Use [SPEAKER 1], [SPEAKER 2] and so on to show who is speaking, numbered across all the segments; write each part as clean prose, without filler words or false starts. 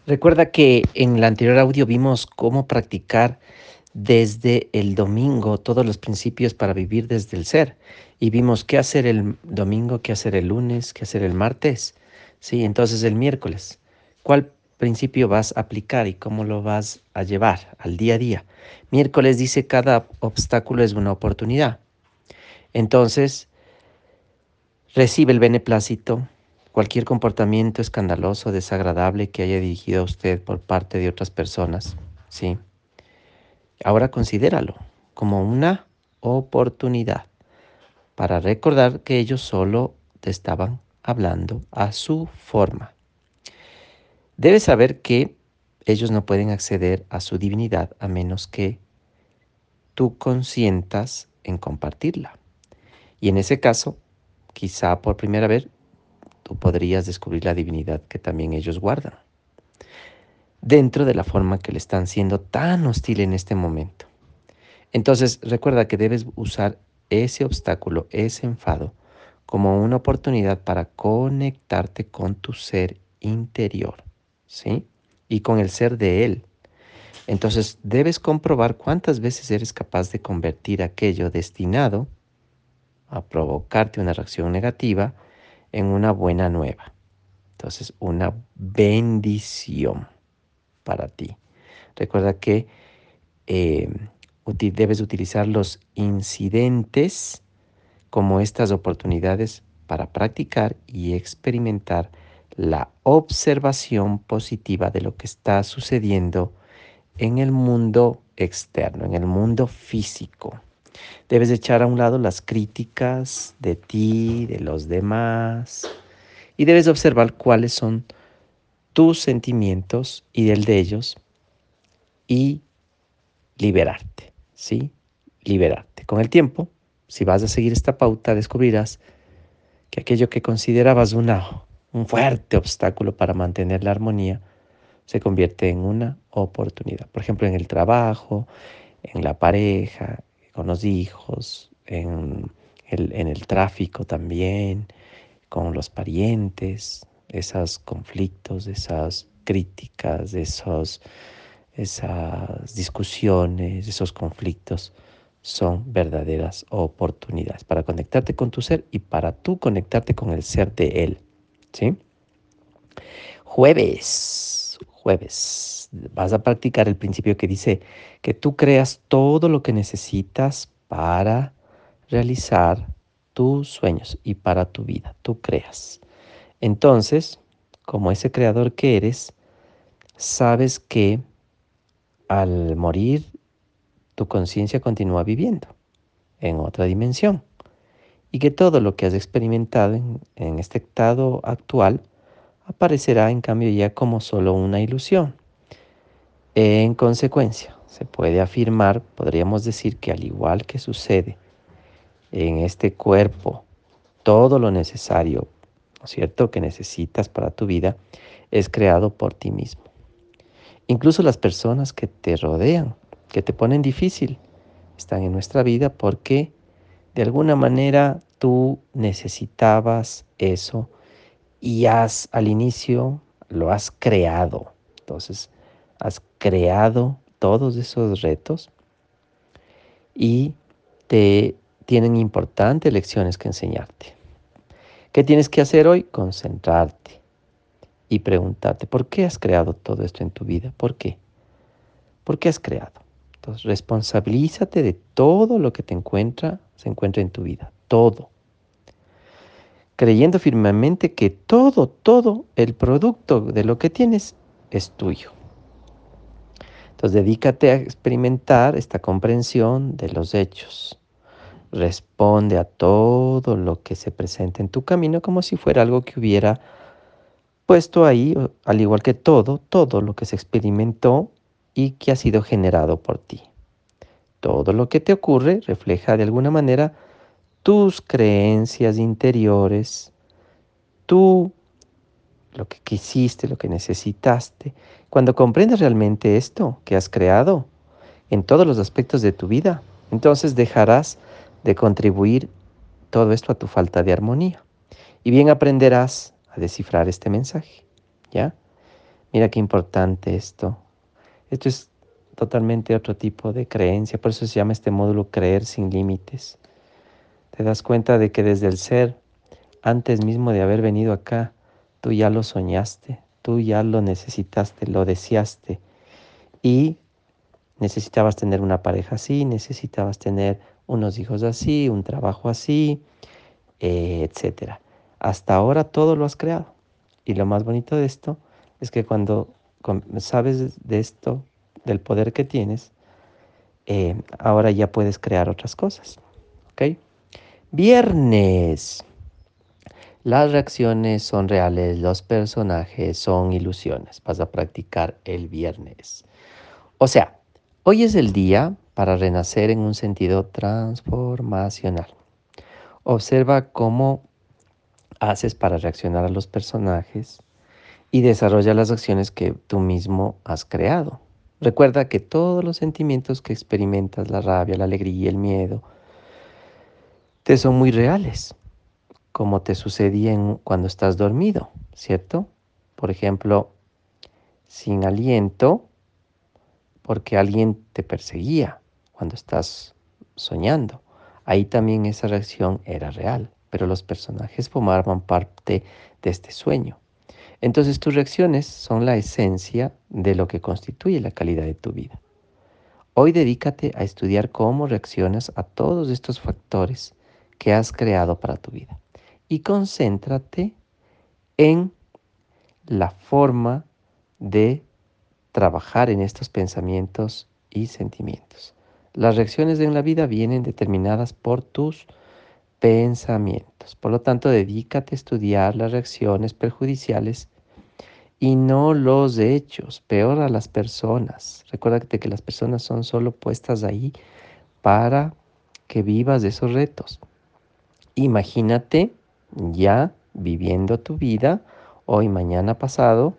[SPEAKER 1] Recuerda que en el anterior audio vimos cómo practicar desde el domingo todos los principios para vivir desde el ser. Y vimos qué hacer el domingo, qué hacer el lunes, qué hacer el martes. Sí, entonces el miércoles, ¿cuál principio vas a aplicar y cómo lo vas a llevar al día a día? Miércoles dice cada obstáculo es una oportunidad. Entonces, recibe el beneplácito, cualquier comportamiento escandaloso, desagradable que haya dirigido a usted por parte de otras personas, ¿sí? Ahora considéralo como una oportunidad para recordar que ellos solo te estaban hablando a su forma. Debes saber que ellos no pueden acceder a su divinidad a menos que tú consientas en compartirla. Y en ese caso, quizá por primera vez, tú podrías descubrir la divinidad que también ellos guardan, dentro de la forma que le están siendo tan hostil en este momento. Entonces, recuerda que debes usar ese obstáculo, ese enfado, como una oportunidad para conectarte con tu ser interior, ¿sí? Y con el ser de él. Entonces, debes comprobar cuántas veces eres capaz de convertir aquello destinado a provocarte una reacción negativa en una buena nueva. Entonces, una bendición para ti. Recuerda que eh, debes utilizar los incidentes como estas oportunidades para practicar y experimentar la observación positiva de lo que está sucediendo en el mundo externo, en el mundo físico. Debes echar a un lado las críticas de ti, de los demás, y debes observar cuáles son tus sentimientos y del de ellos y liberarte, ¿sí? Liberarte. Con el tiempo, si vas a seguir esta pauta, descubrirás que aquello que considerabas un fuerte obstáculo para mantener la armonía se convierte en una oportunidad. Por ejemplo, en el trabajo, en la pareja, con los hijos, en el tráfico también, con los parientes, esos conflictos, esas críticas, esas discusiones, esos conflictos son verdaderas oportunidades para conectarte con tu ser y para tú conectarte con el ser de él, ¿sí? Jueves, vas a practicar el principio que dice que tú creas todo lo que necesitas para realizar tus sueños y para tu vida, tú creas. Entonces, como ese creador que eres, sabes que al morir tu conciencia continúa viviendo en otra dimensión y que todo lo que has experimentado en este estado actual aparecerá en cambio ya como solo una ilusión. En consecuencia, se puede afirmar, podríamos decir que al igual que sucede en este cuerpo, todo lo necesario, ¿no es cierto?, que necesitas para tu vida es creado por ti mismo. Incluso las personas que te rodean, que te ponen difícil, están en nuestra vida porque de alguna manera tú necesitabas eso y al inicio lo has creado. Entonces, has creado todos esos retos y te tienen importantes lecciones que enseñarte. ¿Qué tienes que hacer hoy? Concentrarte y preguntarte, ¿por qué has creado todo esto en tu vida? ¿Por qué? ¿Por qué has creado? Entonces, responsabilízate de todo lo que se encuentra en tu vida, todo, creyendo firmemente que todo el producto de lo que tienes es tuyo. Entonces, dedícate a experimentar esta comprensión de los hechos. Responde a todo lo que se presenta en tu camino como si fuera algo que hubiera puesto ahí, al igual que todo lo que se experimentó y que ha sido generado por ti. Todo lo que te ocurre refleja de alguna manera tus creencias interiores, tú, lo que quisiste, lo que necesitaste. Cuando comprendes realmente esto que has creado en todos los aspectos de tu vida, entonces dejarás de contribuir todo esto a tu falta de armonía. Y bien aprenderás a descifrar este mensaje, ¿ya? Mira qué importante esto. Esto es totalmente otro tipo de creencia, por eso se llama este módulo Creer sin Límites. Te das cuenta de que desde el ser, antes mismo de haber venido acá, tú ya lo soñaste, tú ya lo necesitaste, lo deseaste y necesitabas tener una pareja así, necesitabas tener unos hijos así, un trabajo así, etcétera. Hasta ahora todo lo has creado. Y lo más bonito de esto es que cuando sabes de esto, del poder que tienes, ahora ya puedes crear otras cosas. ¿Ok? Viernes. Las reacciones son reales, los personajes son ilusiones. Vas a practicar el viernes. O sea, hoy es el día para renacer en un sentido transformacional. Observa cómo haces para reaccionar a los personajes y desarrolla las acciones que tú mismo has creado. Recuerda que todos los sentimientos que experimentas, la rabia, la alegría, el miedo, te son muy reales, como te sucedía cuando estás dormido, ¿cierto? Por ejemplo, sin aliento, porque alguien te perseguía cuando estás soñando. Ahí también esa reacción era real, pero los personajes formaban parte de este sueño. Entonces tus reacciones son la esencia de lo que constituye la calidad de tu vida. Hoy dedícate a estudiar cómo reaccionas a todos estos factores que has creado para tu vida y concéntrate en la forma de trabajar en estos pensamientos y sentimientos. Las reacciones en la vida vienen determinadas por tus pensamientos. Por lo tanto, dedícate a estudiar las reacciones perjudiciales y no los hechos, peor a las personas. Recuérdate que las personas son solo puestas ahí para que vivas de esos retos. Imagínate ya viviendo tu vida hoy, mañana, pasado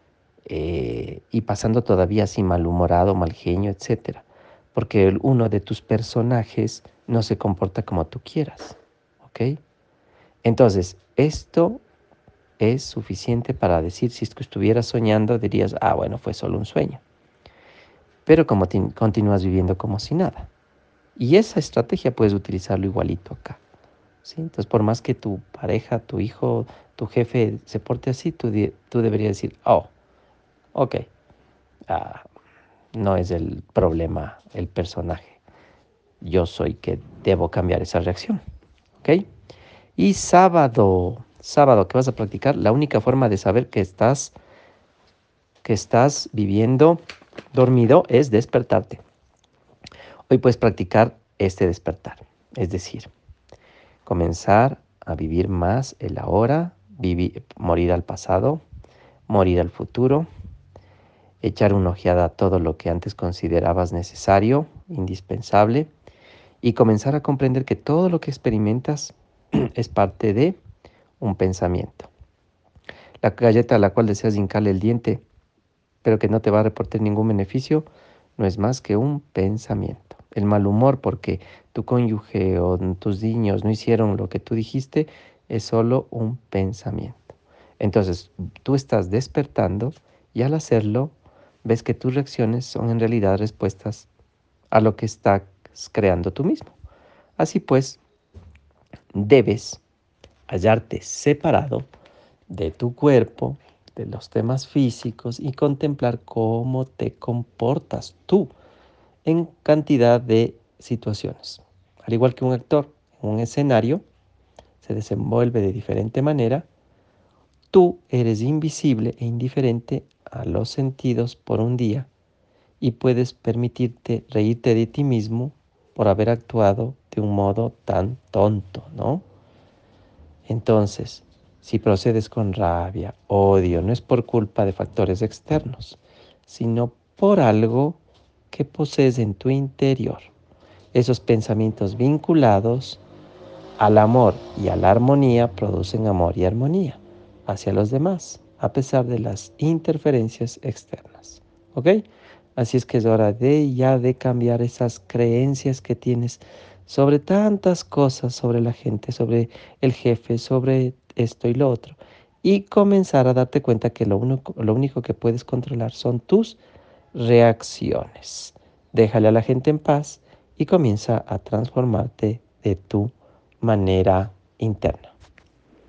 [SPEAKER 1] y pasando todavía así malhumorado, mal genio, etcétera, porque uno de tus personajes no se comporta como tú quieras, ¿ok? Entonces, esto es suficiente para decir, si es que estuvieras soñando, dirías, ah, bueno, fue solo un sueño. Pero como continúas viviendo como si nada. Y esa estrategia puedes utilizarlo igualito acá. ¿Sí? Entonces, por más que tu pareja, tu hijo, tu jefe se porte así, tú deberías decir, oh, ok, ah, no es el problema el personaje. Yo soy que debo cambiar esa reacción. ¿Ok? Y sábado que vas a practicar, la única forma de saber que estás viviendo dormido es despertarte. Hoy puedes practicar este despertar, es decir, comenzar a vivir más el ahora, morir al pasado, morir al futuro, echar una ojeada a todo lo que antes considerabas necesario, indispensable, y comenzar a comprender que todo lo que experimentas es parte de un pensamiento. La galleta a la cual deseas hincarle el diente, pero que no te va a reportar ningún beneficio, no es más que un pensamiento. El mal humor porque tu cónyuge o tus niños no hicieron lo que tú dijiste, es solo un pensamiento. Entonces, tú estás despertando y al hacerlo, ves que tus reacciones son en realidad respuestas a lo que estás creando tú mismo. Así pues, debes hallarte separado de tu cuerpo, de los temas físicos y contemplar cómo te comportas tú en cantidad de situaciones. Al igual que un actor en un escenario se desenvuelve de diferente manera, tú eres invisible e indiferente a los sentidos por un día y puedes permitirte reírte de ti mismo por haber actuado de un modo tan tonto, ¿no? Entonces, si procedes con rabia, odio, no es por culpa de factores externos, sino por algo que posees en tu interior. Esos pensamientos vinculados al amor y a la armonía producen amor y armonía hacia los demás, a pesar de las interferencias externas. ¿Ok? Así es que es hora de cambiar esas creencias que tienes sobre tantas cosas, sobre la gente, sobre el jefe, sobre esto y lo otro. y comenzar a darte cuenta que lo único que puedes controlar son tus reacciones. Déjale a la gente en paz y comienza a transformarte de tu manera interna.